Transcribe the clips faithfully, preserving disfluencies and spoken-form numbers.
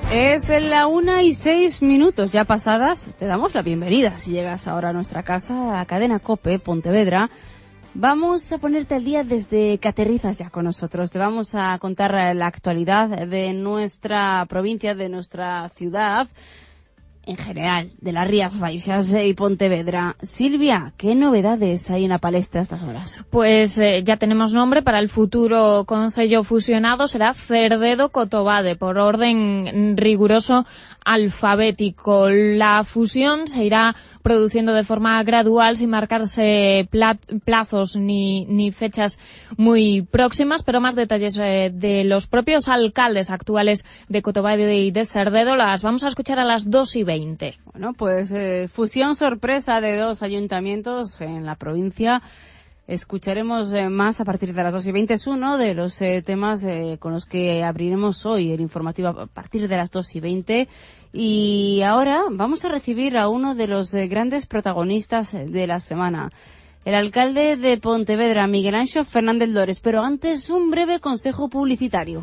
Es la una y seis minutos ya pasadas. Te damos la bienvenida si llegas ahora a nuestra casa, a Cadena COPE, Pontevedra. Vamos a ponerte al día desde que aterrizas ya con nosotros. Te vamos a contar la actualidad de nuestra provincia, de nuestra ciudad, en general, de las Rías Baixas y Pontevedra. Silvia, ¿qué novedades hay en la palestra a estas horas? Pues eh, ya tenemos nombre para el futuro concello fusionado, será Cerdedo-Cotobade, por orden riguroso alfabético. La fusión se irá produciendo de forma gradual, sin marcarse plazos ni, ni fechas muy próximas, pero más detalles eh, de los propios alcaldes actuales de Cotobade y de Cerdedo las vamos a escuchar a las dos y veinte. Bueno, pues eh, fusión sorpresa de dos ayuntamientos en la provincia. Escucharemos eh, más a partir de las dos y veinte. Es uno de los eh, temas eh, con los que abriremos hoy el informativo a partir de las dos y veinte. Y ahora vamos a recibir a uno de los eh, grandes protagonistas de la semana, el alcalde de Pontevedra, Miguel Anxo Fernández Lores. Pero antes, un breve consejo publicitario.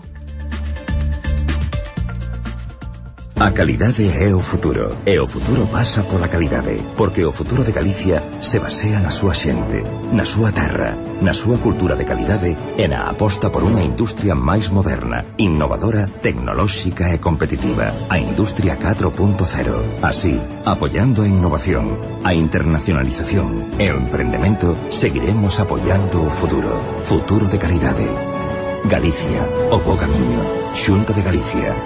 A calidade é o futuro, e o futuro pasa pola calidade, porque o futuro de Galicia se basea na súa xente, na súa terra, na súa cultura de calidade e na aposta por unha industria máis moderna, innovadora, tecnolóxica e competitiva, a Industria catro punto cero. Así, apoiando a innovación, a internacionalización e o emprendemento, seguiremos apoiando o futuro, futuro de calidade. Galicia, o bo camiño, Xunta de Galicia.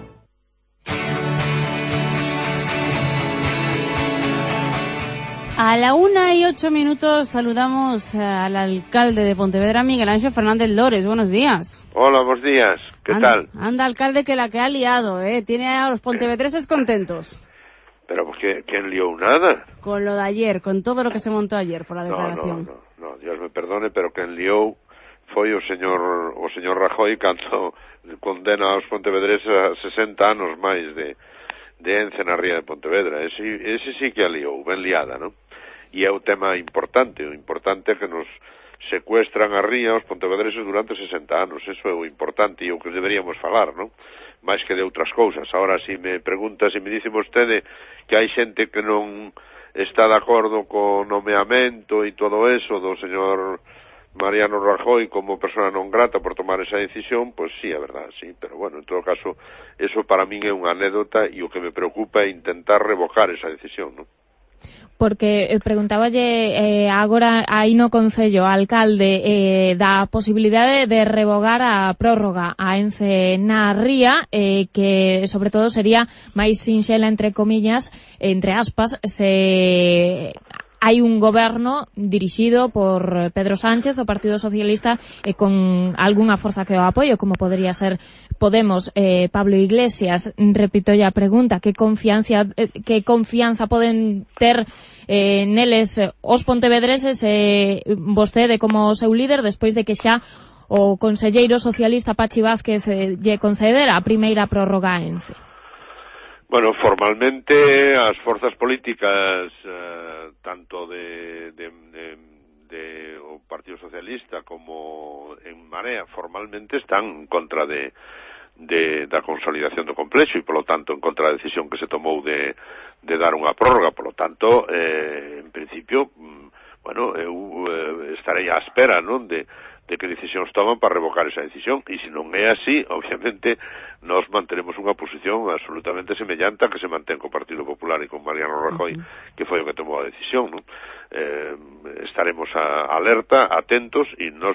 A la una y ocho minutos saludamos al alcalde de Pontevedra, Miguel Anxo Fernández Lores. Buenos días. Hola, buenos días. ¿Qué anda, tal? Anda, alcalde, que la que ha liado, ¿eh? Tiene a los pontevedreses contentos. Pero, pues, ¿que, ¿quién lió nada? Con lo de ayer, con todo lo que se montó ayer por la declaración. No, no, no, no, Dios me perdone, pero quen liou foi o señor o señor Rajoy cando condena aos pontevedreses a sesenta anos máis de, de ence na ría de Pontevedra. Ese, ese sí que a liou, ben liada, non? E é o tema importante, o importante é que nos secuestran a ría os pontevedreses durante sesenta anos, eso é o importante e o que deberíamos falar, non? Mais que de outras cousas. Ahora, se si me pregunta, se si me dice vostede que hai xente que non está de acordo co nomeamento e todo eso do señor Mariano Rajoy como persona non grata por tomar esa decisión, pois sí, é verdade, sí, pero bueno, en todo caso, eso para min é unha anécdota e o que me preocupa é intentar revocar esa decisión, non? Porque eh, preguntáballe eh, agora aí no Concello, alcalde, eh, da posibilidade de revogar a prórroga a Ence na ría, eh, que sobre todo sería máis sinxela, entre comillas, entre aspas, se hai un goberno dirixido por Pedro Sánchez, o Partido Socialista, e con algunha forza que o apoio, como podría ser Podemos. eh, Pablo Iglesias, repito a pregunta, que confianza eh, que confianza poden ter eh, neles os pontevedreses e eh, vostede como o seu líder, despois de que xa o conselleiro socialista Pachi Vázquez eh, lle concedera a primeira prórroga a Ence? Bueno, formalmente as forzas políticas eh, tanto de, de, de, de o Partido Socialista como en Marea formalmente están en contra de, de da consolidación do complexo e polo tanto en contra da decisión que se tomou de, de dar unha prórroga. Polo tanto, eh, en principio, bueno, eu eh, estarei á espera, non, de de que decisións toman para revocar esa decisión, e se non é así, obviamente nós manteremos unha posición absolutamente semellante a que se mantén co Partido Popular e con Mariano Rajoy, uh-huh. que foi o que tomou a decisión, non? Eh, estaremos a, alerta, atentos, e nós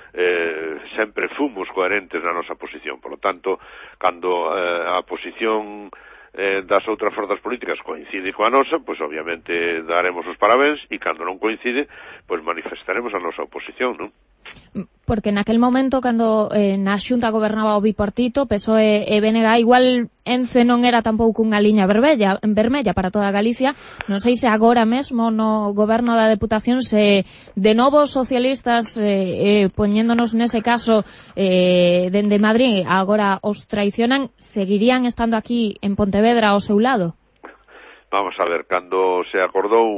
eh, sempre fomos coherentes na nosa posición. Por lo tanto, cando eh, a posición eh, das outras forzas políticas coincide coa nosa, pois obviamente daremos os parabéns, e cando non coincide, pois manifestaremos a nosa oposición, non? Porque naquel momento, cando eh, na Xunta gobernaba o bipartito, P S O E e B N G, igual Ence non era tampouco unha liña vermella, vermella para toda Galicia. Non sei se agora mesmo no goberno da Deputación, se de novo os socialistas, eh, eh, poñéndonos nese caso eh, dende Madrid, agora os traicionan, seguirían estando aquí en Pontevedra ao seu lado? Vamos a ver, cando se acordou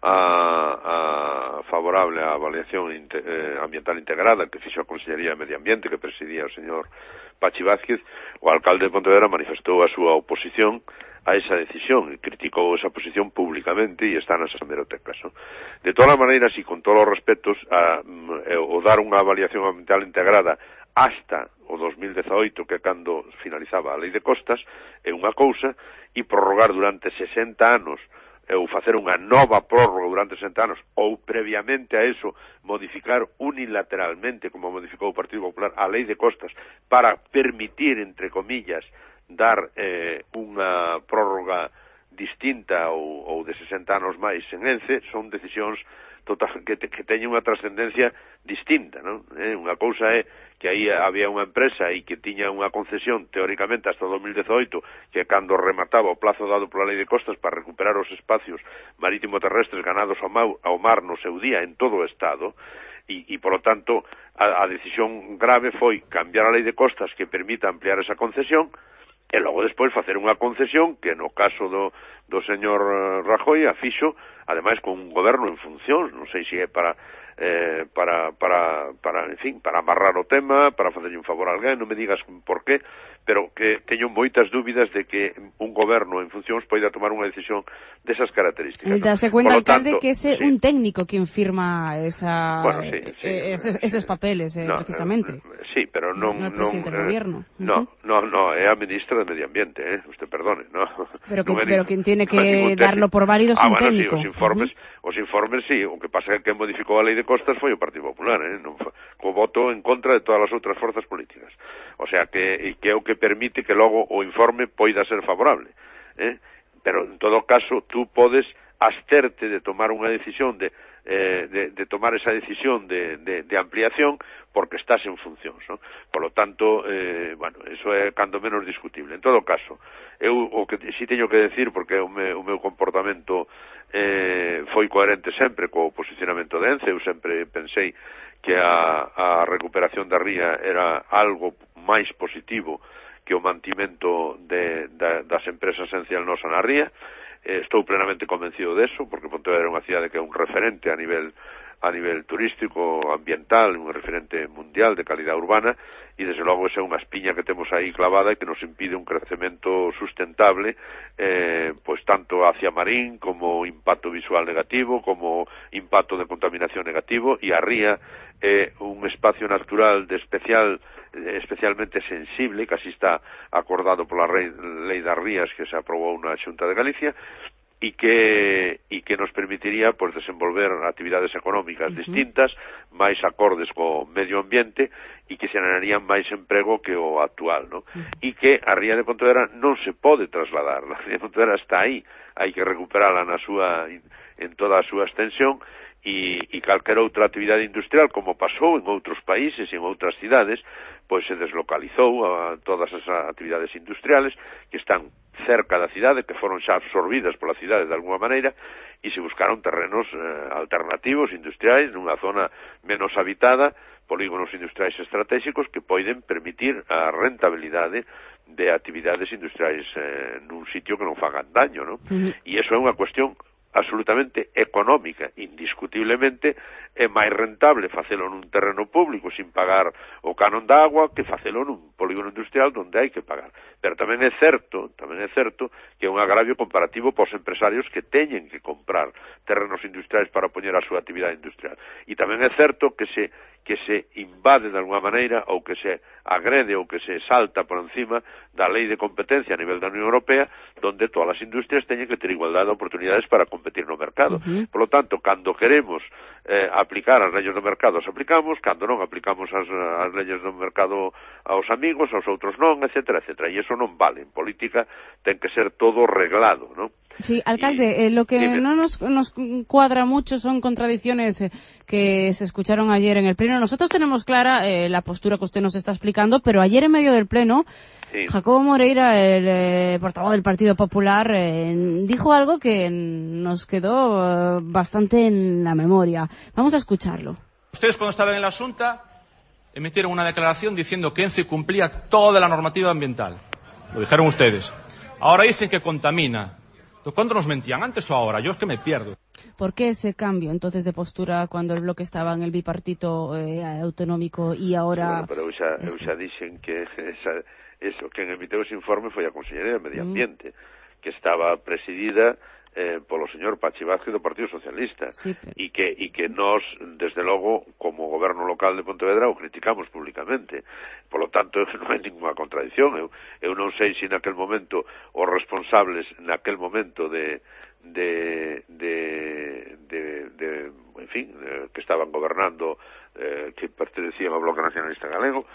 a, a favorable á avaliación inte, eh, ambiental integrada que fixo a Consellería de Medio Ambiente que presidía o señor Pachi Vázquez, o alcalde de Pontevedra manifestou a súa oposición a esa decisión e criticou esa posición públicamente e está nas hemerotecas, ¿no? De todas as maneiras e con todos os respetos a, a, o dar unha avaliación ambiental integrada hasta o dos mil dezaoito, que é cando finalizaba a Lei de Costas, é unha cousa, e prorrogar durante sesenta anos ou facer unha nova prórroga durante sesenta anos, ou previamente a eso modificar unilateralmente, como modificou o Partido Popular, a Lei de Costas para permitir, entre comillas, dar eh, unha prórroga distinta ou, ou de sesenta anos máis en Ence, son decisións total, que, te, que teñen unha trascendencia distinta, non? Eh, unha cousa é que aí había unha empresa e que tiña unha concesión teóricamente hasta o dos mil dezaoito, que cando remataba o plazo dado pola Lei de Costas para recuperar os espacios marítimo terrestres ganados ao mar, ao mar no seu día en todo o Estado, e, e polo tanto a, a decisión grave foi cambiar a Lei de Costas que permita ampliar esa concesión e logo despois facer unha concesión que no caso do, do señor Rajoy a fixo, ademais con un goberno en función, non sei se é para eh, para, para, para, en fin, para amarrar o tema, para facerlle un favor a alguén, non me digas por qué, pero que teño moitas dúbidas de que un goberno en funcións poida tomar unha decisión desas características. Dase cuenta, alcalde, que é sí. un técnico quien firma esa, bueno, sí, sí, eh, eses, eses papeles, eh, no, precisamente. Eh, sí, pero non... No, non, eh, no, no, no, é a ministra de Medio Ambiente, eh, usted perdone, no. Pero, que, no pero quien tiene que darlo por válido es ah, un bueno, técnico. Sí, os informes, uh-huh. os informes sí, o que pasa é que modificou a Lei de Costas foi o Partido Popular, eh, non, co voto en contra de todas as outras forzas políticas. O sea, que, que é o que permite que logo o informe poida ser favorable, eh? Pero en todo caso tú podes absterte de tomar unha decisión de, eh, de, de tomar esa decisión de, de, de ampliación porque estás en funcións, ¿no? Por lo tanto, eh, bueno, eso é cando menos discutible. En todo caso, eu o que si teño que decir, porque o, me, o meu comportamento eh, foi coherente sempre co posicionamento de Ence, eu sempre pensei que a, a recuperación da ría era algo máis positivo que o mantimento de, de, das empresas esencial nosa na ría. Eh, estou plenamente convencido deso, porque Pontevedra é unha cidade que é un referente a nivel a nivel turístico, ambiental, un referente mundial de calidad urbana, e desde logo esa é unha espiña que temos aí clavada e que nos impide un crecemento sustentable, eh, pois tanto hacia marín como impacto visual negativo, como impacto de contaminación negativo, e a ría é un espacio natural de especial especialmente sensible, que así está acordado pola Lei das Rías que se aprobou na Xunta de Galicia, e que e que nos permitiría pues, desenvolver actividades económicas uh-huh. distintas, máis acordes co medio ambiente e que xerarían máis emprego que o actual, ¿no? Uh-huh. E que a ría de Pontevedra non se pode trasladar, a ría de Pontevedra está aí, hai que recuperala na súa en toda a súa extensión e, e calquera outra actividade industrial, como pasou en outros países e en outras cidades, pois se deslocalizou a todas as actividades industriales que están cerca da cidade, que foron xa absorbidas pola cidade de alguma maneira, e se buscaron terrenos eh, alternativos industriais nunha zona menos habitada, polígonos industriais estratégicos que poden permitir a rentabilidade de actividades industriais eh, nun sitio que non fagan daño, ¿no? Uh-huh. E iso é unha cuestión absolutamente económica, indiscutiblemente é máis rentable facelo nun terreno público sin pagar o canon da agua que facelo nun polígono industrial onde hai que pagar. Pero tamén é certo, tamén é certo que é un agravio comparativo pos empresarios que teñen que comprar terrenos industriais para poñer a súa actividade industrial. E tamén é certo que se que se invade de alguma maneira ou que se agrede ou que se salta por encima da lei de competencia a nivel da Unión Europea, donde todas as industrias teñen que ter igualdade de oportunidades para competir no mercado. Uh-huh. Por lo tanto, cando queremos eh, aplicar as leyes do mercado, as aplicamos, cando non aplicamos as, as leyes do mercado aos amigos, aos outros non, etcétera, etcétera. E iso non vale. En política ten que ser todo reglado, ¿no? Sí, alcalde, y, eh, lo que dime. no nos, nos cuadra mucho son contradicciones eh, que se escucharon ayer en el Pleno. Nosotros tenemos clara eh, la postura que usted nos está explicando, pero ayer en medio del Pleno, sí. Jacobo Moreira, el eh, portavoz del Partido Popular, eh, dijo algo que nos quedó eh, bastante en la memoria. Vamos a escucharlo. Ustedes, cuando estaban en la Xunta, emitieron una declaración diciendo que Ence cumplía toda la normativa ambiental. Lo dijeron ustedes. Ahora dicen que contamina. ¿Cuándo nos mentían? ¿Antes o ahora? Yo es que me pierdo. ¿Por qué ese cambio entonces de postura cuando el bloque estaba en el bipartito eh, autonómico y ahora... Bueno, pero eu xa, eu xa dixen que esa, eso, que en emiteu ese informe foi a Consellería de Medio Ambiente, mm. que estaba presidida eh, polo señor Pachi Vázquez do Partido Socialista, sí, pero... e que e que nós, desde logo, como goberno local de Pontevedra, o criticamos públicamente. Por lo tanto, non hai ninguna contradicción. Eu, eu non sei se naquel momento os responsables naquel momento de de de, de, de en fin, eh, que estaban gobernando, eh, que pertenecían ao Bloque Nacionalista Galego,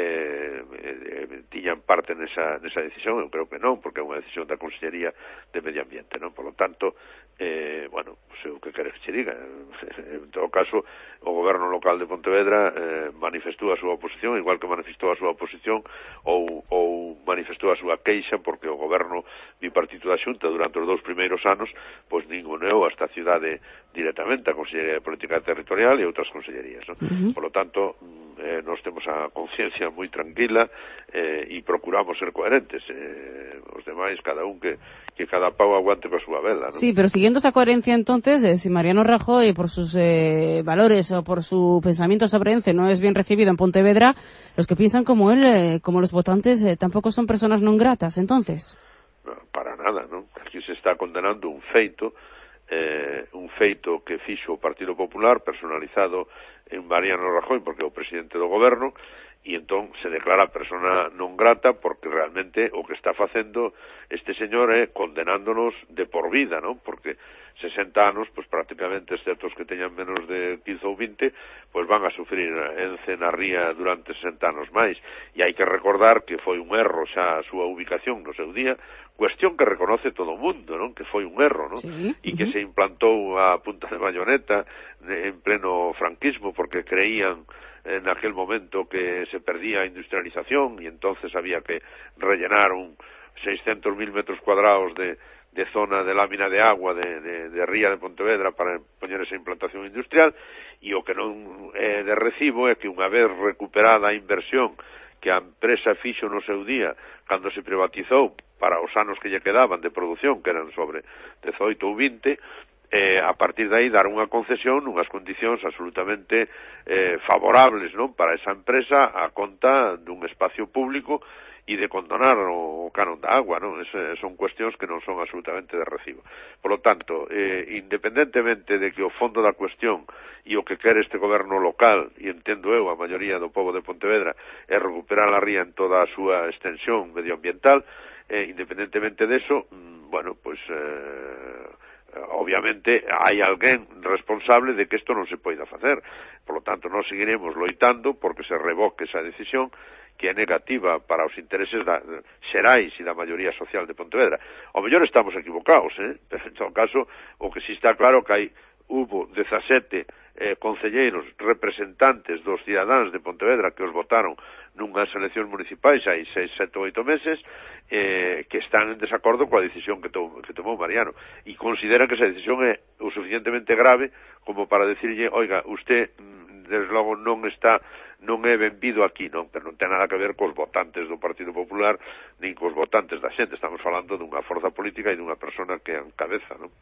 eh, eh, tiñan parte nesa, nesa decisión. Eu creo que non, porque é unha decisión da Consellería de Medio Ambiente, non? Por lo tanto, eh, bueno, pues, o que queres que che diga, en todo caso, o goberno local de Pontevedra eh, manifestou a súa oposición, igual que manifestou a súa oposición ou, ou manifestou a súa queixa, porque o goberno bipartito da Xunta durante os dous primeiros anos pois ninguneou esta cidade directamente, a Consellería de Política Territorial e outras consellerías, non? Uh-huh. Por lo tanto, eh, nós temos a conciencia moi tranquila eh, e procuramos ser coherentes. Eh, os demais, cada un que, que cada pau aguante coa súa vela, non? Sí, pero siguiendo esa coherencia entonces, eh, si Mariano Rajoy, por sus eh, valores o por su pensamiento sobre ENCE, no es bien recibido en Pontevedra, los que piensan como él, eh, como los votantes, eh, tampoco son personas non gratas, entonces. No, para nada, non? Aquí se está condenando un feito, eh, un feito que fixo o Partido Popular, personalizado en Mariano Rajoy, porque é o presidente do goberno, e entón se declara persona non grata porque realmente o que está facendo este señor é condenándonos de por vida, non? Porque sesenta anos, pois prácticamente, excepto os que teñan menos de quince ou vinte, pois van a sufrir ENCE na ría durante sesenta anos máis. E hai que recordar que foi un erro xa a súa ubicación no seu día, cuestión que reconoce todo o mundo, non? Que foi un erro, non? Sí. E que uh-huh. se implantou a punta de bayoneta en pleno franquismo porque creían en aquel momento que se perdía a industrialización e entonces había que rellenar un seiscentos mil metros cuadrados de, de zona de lámina de agua de, de, de ría de Pontevedra para poñer esa implantación industrial, e o que non é de recibo é que unha vez recuperada a inversión que a empresa fixo no seu día cando se privatizou para os anos que lle quedaban de produción, que eran sobre dezoito ou vinte, Eh, a partir de aí dar unha concesión nunhas condicións absolutamente eh, favorables, non, para esa empresa a conta dun espacio público e de condonar o, o canon da agua, non? Ese, son cuestións que non son absolutamente de recibo. Por lo tanto, eh, independentemente de que o fondo da cuestión e o que quere este goberno local, e entendo eu a maioría do povo de Pontevedra, é recuperar a ría en toda a súa extensión medioambiental, eh, independentemente deso, mm, bueno, pois... Eh, obviamente hai alguén responsable de que isto non se poida facer. Por lo tanto, nós seguiremos loitando porque se revoque esa decisión que é negativa para os intereses da, xerais e da maioría social de Pontevedra. Ao mellor estamos equivocados, eh? Pero en todo caso, o que si está claro que hai hubo dezasete eh, concelleiros representantes dos cidadáns de Pontevedra que os votaron nunhas eleccións municipais hai seis, sete, oito meses eh, que están en desacordo coa decisión que, to, que tomou Mariano e consideran que esa decisión é o suficientemente grave como para decirlle, oiga, usted desde logo non está non é benvido aquí, non, pero non ten nada que ver cos votantes do Partido Popular nin cos votantes da xente. Estamos falando dunha forza política e dunha persona que encabeza, non?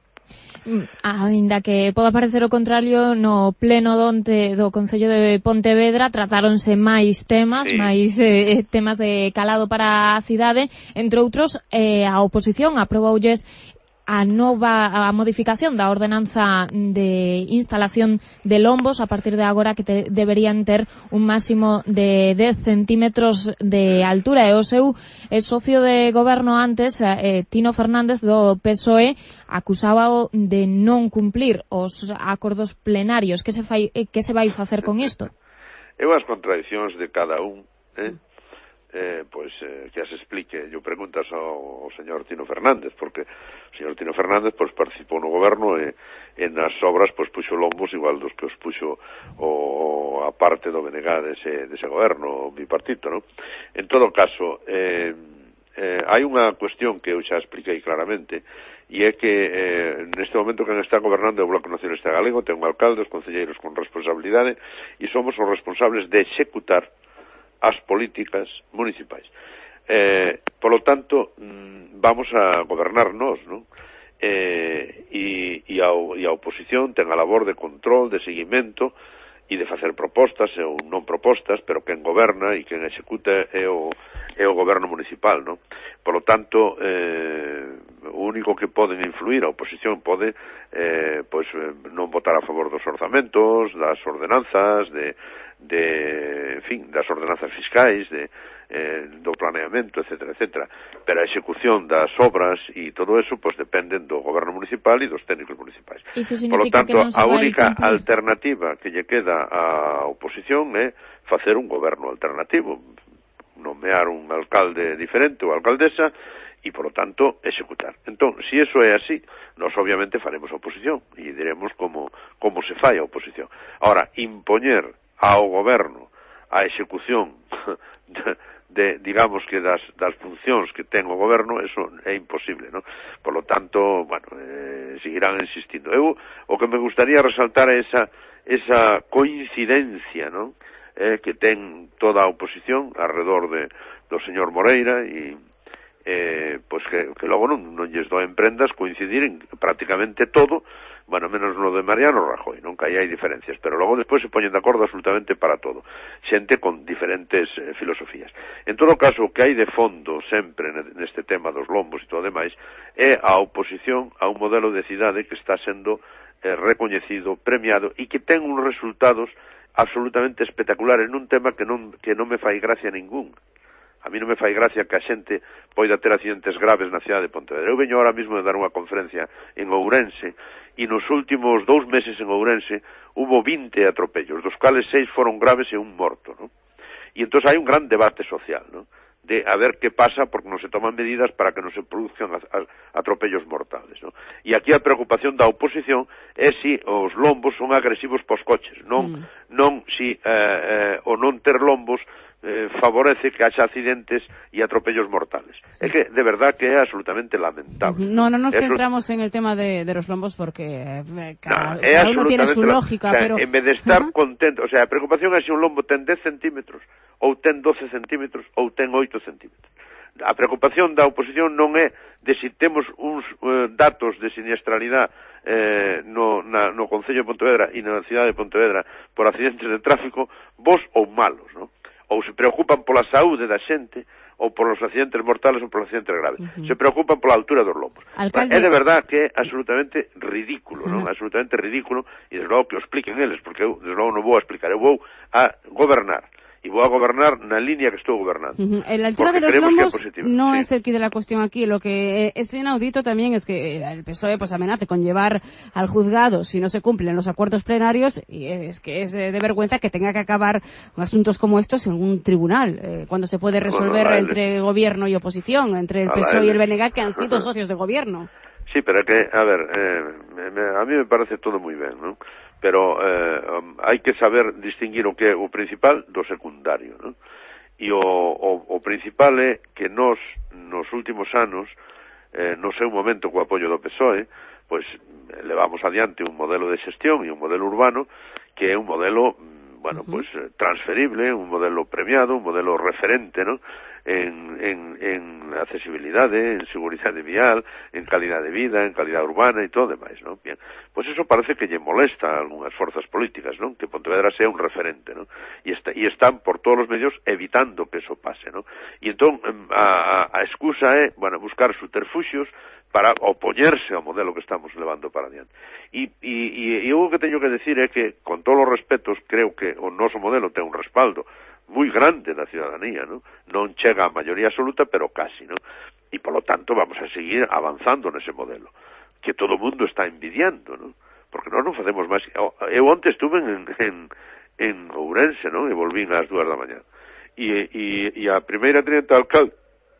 Ainda que poda parecer o contrario, no pleno donte do Concello de Pontevedra tratáronse máis temas, sí. máis eh, temas de calado para a cidade, entre outros, eh, a oposición aproboulles a nova a modificación da ordenanza de instalación de lombos a partir de agora que te, deberían ter un máximo de dez centímetros de altura. E o seu é socio de goberno antes, eh, Tino Fernández do P S O E, acusábao de non cumplir os acordos plenarios. Que se fai, que se vai facer con isto? Eu as contradicións de cada un, eh? Eh, pois eh, que as explique. Eu preguntas ao, ao señor Tino Fernández, porque o señor Tino Fernández pois participou no goberno e, e nas obras pois puxo lombos igual dos que os puxo o, a parte do B N G dese, dese goberno bipartito, non? En todo caso, eh, eh, hai unha cuestión que eu xa expliquei claramente, e é que eh, neste momento quen está gobernando é o Bloque Nacionalista Galego, ten un alcalde, os concelleiros con responsabilidade, e somos os responsables de executar as políticas municipais. Eh, por lo tanto, vamos a gobernar nós, non? eh, e, e, a, e a oposición ten a labor de control, de seguimento e de facer propostas ou non propostas, pero quen goberna e quen executa é o, é o goberno municipal, non? Por lo tanto, eh, o único que poden influir, a oposición pode eh, pois, non votar a favor dos orzamentos, das ordenanzas, de, de, en fin, das ordenanzas fiscais, de Eh, do planeamento, etcétera, etcétera. Pero a execución das obras e todo eso, pois dependen do goberno municipal e dos técnicos municipais. Por lo tanto, a única alternativa que lle queda á oposición é facer un goberno alternativo, nomear un alcalde diferente ou alcaldesa e, por lo tanto, executar. Entón, se eso é así, nós obviamente faremos oposición e diremos como, como se fai a oposición. Ahora, impoñer ao goberno a execución de, de, digamos que das, das funcións que ten o goberno, eso é imposible, non? Por lo tanto, bueno, eh, seguirán insistindo. Eu, o que me gustaría resaltar é esa, esa coincidencia, non? Eh, que ten toda a oposición alrededor de, do señor Moreira e eh, pois que, que logo non, non lles doen prendas coincidir en prácticamente todo, bueno, menos no de Mariano Rajoy, non, que aí hai diferencias, pero logo despois se poñen de acordo absolutamente para todo, xente con diferentes eh, filosofías. En todo caso, o que hai de fondo sempre neste tema dos lombos e todo demais é a oposición a un modelo de cidade que está sendo eh, recoñecido, premiado e que ten uns resultados absolutamente espectaculares nun tema que non, que non me fai gracia ningún. A mí non me fai gracia que a xente poida ter accidentes graves na cidade de Pontevedra. Eu veño ahora mismo de dar unha conferencia en Ourense e nos últimos dous meses en Ourense hubo vinte atropellos, dos cales seis foron graves e un morto, non? E entón hai un gran debate social, non? De a ver que pasa porque non se toman medidas para que non se produzcan atropellos mortales, non? E aquí a preocupación da oposición é si os lombos son agresivos pos coches, non, mm. non si eh, eh, o non ter lombos Eh, favorece que haxa accidentes e atropellos mortales. Sí. É que, de verdad, que é absolutamente lamentable. No, no nos Eso... centramos en el tema de, de los lombos porque eh, cada, no, cada uno tiene su lógica, o sea, pero... En vez de estar uh-huh. contento, o sea, a preocupación é se un lombo ten dez centímetros, ou ten doce centímetros, ou ten oito centímetros. A preocupación da oposición non é de si temos uns uh, datos de siniestralidade eh, no, na, no Concello de Pontevedra e na cidade de Pontevedra por accidentes de tráfico, bons ou malos, non? Ou se preocupan pola saúde da xente, ou polos accidentes mortales ou polos accidentes graves. Uh-huh. Se preocupan pola altura dos lombos. Alcalde... É de verdad que é absolutamente ridículo, uh-huh. non? Absolutamente ridículo, e desde logo que o expliquen eles, porque eu, desde logo, non vou a explicar. Eu vou a gobernar. Y voy a gobernar na línea que estoy gobernando. Uh-huh. La altura de los lombos no sí. es el quid de la cuestión aquí. Lo que es inaudito también es que el P S O E pues amenace con llevar al juzgado si no se cumplen los acuerdos plenarios, y es que es de vergüenza que tenga que acabar asuntos como estos en un tribunal, eh, cuando se puede resolver bueno, entre gobierno y oposición, entre el P S O E y el B N G, que han sido socios de gobierno. Sí, pero que, a ver, eh, me, a mí me parece todo muy bien, ¿no? Pero eh, um, hai que saber distinguir o que é o principal do secundario, non? E o, o, o principal é que nós, nos últimos anos, eh, no seu momento co apoio do P S O E, pois levamos adiante un modelo de xestión e un modelo urbano que é un modelo, bueno, uh-huh. pois transferible, un modelo premiado, un modelo referente, non? En, en, en accesibilidade, en seguridade vial, en calidad de vida, en calidad urbana e todo demais, non? Bien, pois eso parece que lle molesta a algunhas forzas políticas, non? Que Pontevedra sea un referente, non? E, está, e están por todos os medios evitando que eso pase, non? E entón a, a, a excusa é, bueno, buscar subterfuxios para opoñerse ao modelo que estamos levando para adiante. E, e, e o que teño que decir é que, con todos os respetos, creo que o noso modelo ten un respaldo moi grande da ciudadanía, non? Non chega a maioría absoluta, pero casi, non? E, polo tanto, vamos a seguir avanzando nese modelo, que todo o mundo está envidiando, non? Porque nós non facemos máis... Eu onte estuve en, en, en Ourense, non? E volvín ás dúas da mañá. E, e, e a primeira teniente alcalde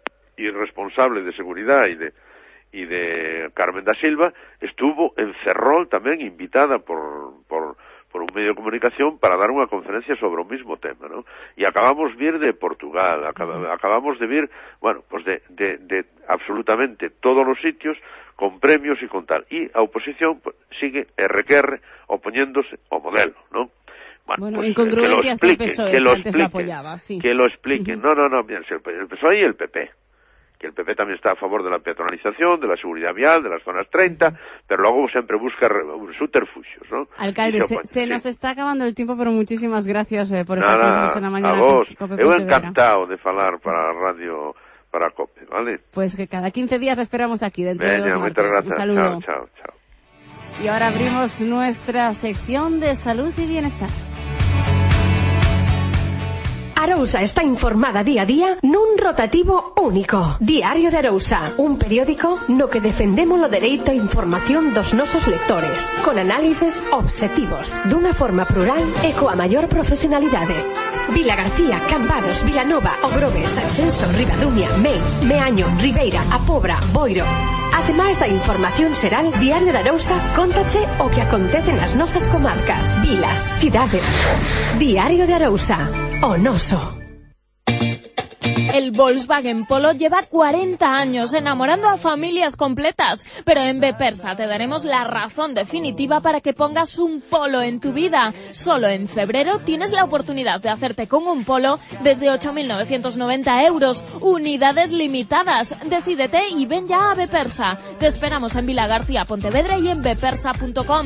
e responsable de seguridade e de e de Carmen da Silva estuvo en Ferrol tamén invitada por, por, por un medio de comunicación para dar unha conferencia sobre o mismo tema, ¿no? E acabamos de vir de Portugal, acab, acabamos de vir, bueno, pues de, de, de absolutamente todos os sitios con premios e con tal. E a oposición pues, sigue R Q R opoñéndose ao modelo, ¿no? Bueno, bueno pues, incongruente hasta el P S O E, que, que antes lo apoyaba, sí. Que lo expliquen. Uh-huh. No, no, no, mira, el P S O E y el P P. que el P P también está a favor de la peatonalización, de la seguridad vial, de las zonas treinta, pero luego siempre busca subterfugios, ¿no? Alcalde, se, se sí. nos está acabando el tiempo, pero muchísimas gracias eh, por Nada, estar con nosotros en la mañana. a vos, eu encantado de falar para a radio, para COPE, ¿vale? Pues que cada quince días lo esperamos aquí, dentro Veña, de dos muchas martes. gracias. Un saludo. Chao, chao, chao. Y ahora abrimos nuestra sección de salud y bienestar. Arousa está informada día a día nun rotativo único. Diario de Arousa, un periódico no que defendemos o dereito a información dos nosos lectores, con análises obxectivos, dunha forma plural e coa maior profesionalidade. Vila García, Cambados, Vilanova, Ogrobes, Sanxenxo, Ribadumia, Meis, Meaño, Ribeira, A Pobra, Boiro. Ademais da información xeral, Diario de Arousa cóntache o que acontece nas nosas comarcas, vilas, cidades. Diario de Arousa, o noso. El Volkswagen Polo lleva cuarenta años enamorando a familias completas, pero en Bepersa te daremos la razón definitiva para que pongas un Polo en tu vida. Solo en febrero tienes la oportunidad de hacerte con un Polo desde ocho mil novecientos noventa euros, unidades limitadas. Decídete y ven ya a Bepersa. Te esperamos en Vila García, Pontevedra y en bepersa punto com.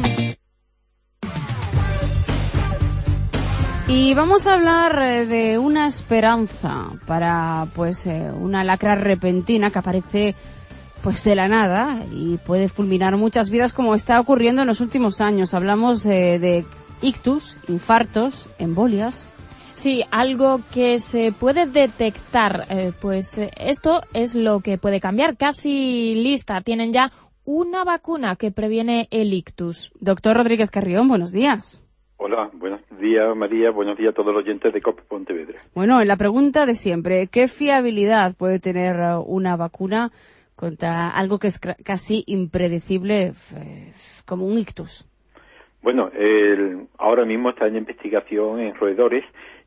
Y vamos a hablar de una esperanza para pues eh, una lacra repentina que aparece pues de la nada y puede fulminar muchas vidas, como está ocurriendo en los últimos años. Hablamos eh, de ictus, infartos, embolias. Sí, algo que se puede detectar, eh, pues eh, esto es lo que puede cambiar. Casi lista, tienen ya una vacuna que previene el ictus. Doctor Rodríguez Carrión, buenos días. Hola, buenos días María, buenos días a todos los oyentes de COPE Pontevedra. Bueno, en la pregunta de siempre, ¿qué fiabilidad puede tener una vacuna contra algo que es casi impredecible eh, como un ictus? Bueno, el, ahora mismo está en investigación en roedores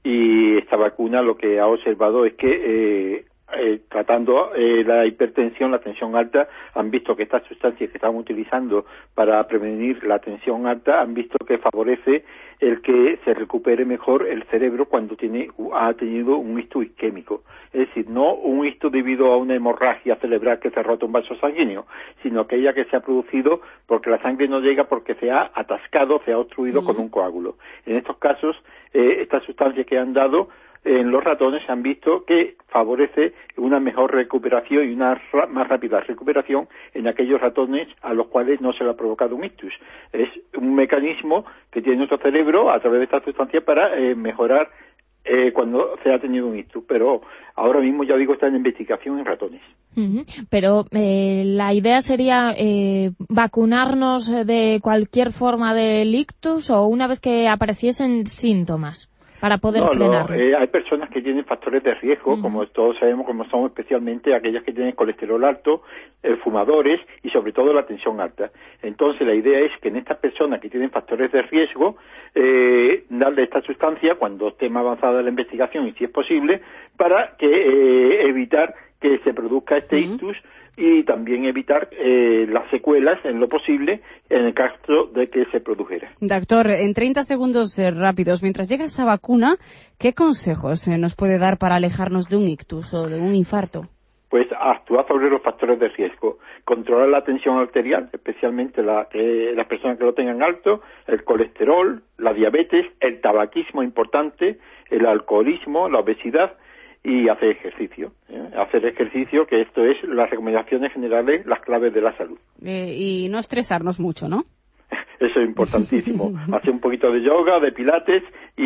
y esta vacuna lo que ha observado es que eh, eh, tratando eh, la hipertensión, la tensión alta, han visto que estas sustancias que están utilizando para prevenir la tensión alta han visto que favorece el que se recupere mejor el cerebro cuando tiene ha tenido un ictus isquémico. Es decir, no un ictus debido a una hemorragia cerebral que se ha roto un vaso sanguíneo, sino aquella que se ha producido porque la sangre no llega porque se ha atascado, se ha obstruido mm. con un coágulo. En estos casos, eh, estas sustancias que han dado en los ratones se han visto que favorece una mejor recuperación y una ra- más rápida recuperación en aquellos ratones a los cuales no se le ha provocado un ictus. Es un mecanismo que tiene nuestro cerebro a través de esta sustancia para eh, mejorar eh, cuando se ha tenido un ictus, pero ahora mismo, ya digo, está en investigación en ratones. Uh-huh. Pero eh, la idea sería eh, vacunarnos de cualquier forma del ictus o una vez que apareciesen síntomas, para poder no, frenarlo. No, eh, hay personas que tienen factores de riesgo, uh-huh. como todos sabemos, como son especialmente aquellas que tienen colesterol alto, eh, fumadores y sobre todo la tensión alta. Entonces la idea es que en estas personas que tienen factores de riesgo, eh, darle esta sustancia cuando esté más avanzada la investigación y si es posible, para que eh, evitar que se produzca este uh-huh. ictus y también evitar eh, las secuelas en lo posible en el caso de que se produjera. Doctor, en treinta segundos eh, rápidos, mientras llega esa vacuna, ¿qué consejos eh, nos puede dar para alejarnos de un ictus o de un infarto? Pues actuar sobre los factores de riesgo, controlar la tensión arterial, especialmente la, eh, las personas que lo tengan alto, el colesterol, la diabetes, el tabaquismo importante, el alcoholismo, la obesidad, y hacer ejercicio, ¿eh? hacer ejercicio, que esto es las recomendaciones generales, las claves de la salud. Eh, y no estresarnos mucho, ¿no? Eso es importantísimo. Hacer un poquito de yoga, de pilates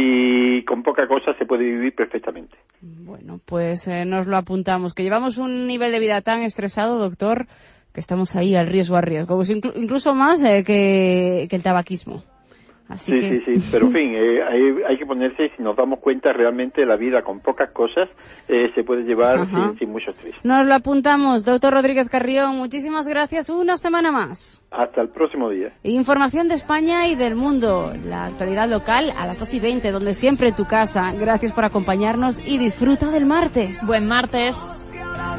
y con poca cosa se puede vivir perfectamente. Bueno, pues eh, nos lo apuntamos. Que llevamos un nivel de vida tan estresado, doctor, que estamos ahí al riesgo a riesgo. Pues inclu- incluso más eh, que, que el tabaquismo. Así sí, que... sí, sí, pero en fin, eh, hay, hay que ponerse, si nos damos cuenta, realmente la vida con pocas cosas eh, se puede llevar sin, sin mucho estrés. Nos lo apuntamos, doctor Rodríguez Carrión, muchísimas gracias, una semana más. Hasta el próximo día. Información de España y del mundo, la actualidad local a las dos y veinte, donde siempre en tu casa. Gracias por acompañarnos y disfruta del martes. Buen martes.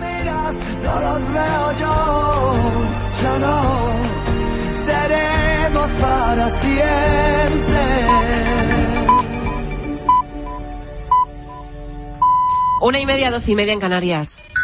No los veo yo, yo no. Seremos para siempre. Una y media, doce y media en Canarias.